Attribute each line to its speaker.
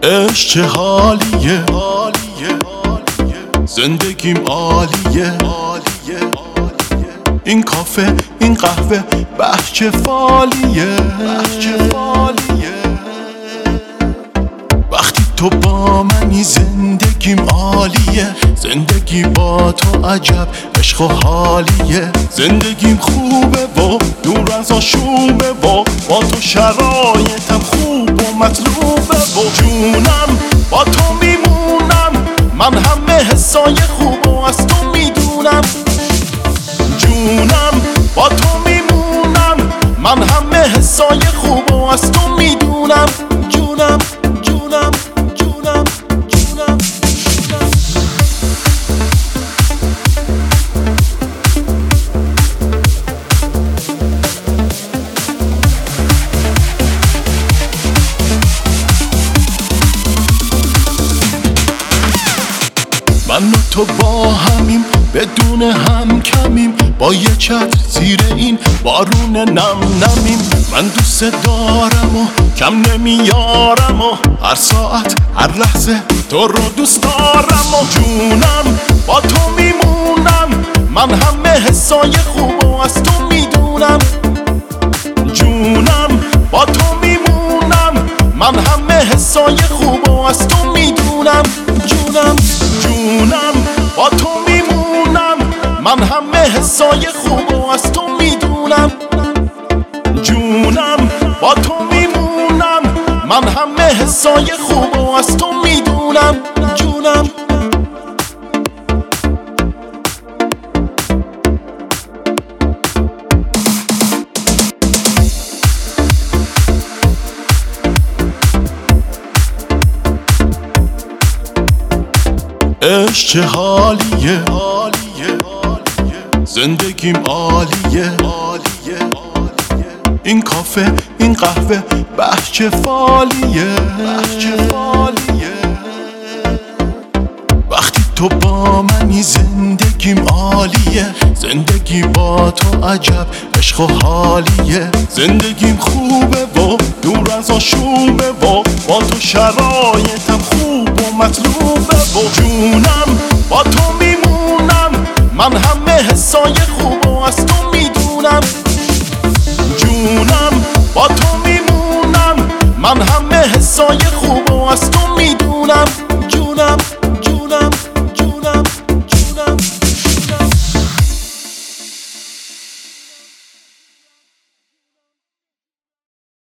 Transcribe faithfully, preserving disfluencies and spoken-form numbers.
Speaker 1: عشق چه حالیه، زندگیم عالیه، این کافه این قهوه بهچه فالیه، وقتی تو با منی زندگیم عالیه، زندگی با تو عجب عشق و حالیه، زندگیم خوبه و دور از آشوبه و با تو شرایطم خوب و مطلوبه و جونم با تو میمونم، من همه حسای خوب و از تو میدونم، جونم با تو میمونم، من همه حسای خوب و از تو میدونم، جونم جونم جونم جونم. من و تو با همیم بدون هم کمیم، با یه چتر زیر این بارون نم نمیم، من دوست دارم و کم نمیارم و هر ساعت هر لحظه تو رو دوست دارم و جونم با تو میمونم، من همه حسای خوب و از تو میدونم، جونم با تو میمونم، من همه حسای خوب و از تو میدونم، جونم جونم با تو میمونم، من همه حسای خوب و از تو میدونم، جونم با تو میمونم، من همه حسای خوب و از تو میدونم، جونم. عشق چه حالیه، زندگیم عالیه، این کافه این قهوه بهچه فالیه، وقتی تو با منی زندگیم عالیه، زندگی با تو عجب عشق و حالیه، زندگیم خوبه و دور از آشوبه و با تو شرایطم خوب و مطلوبه و جونم با تو میمونم، من همه حسای خوب و از تو میدونم، جونم با تو میمونم، من همه حسای خوب و از تو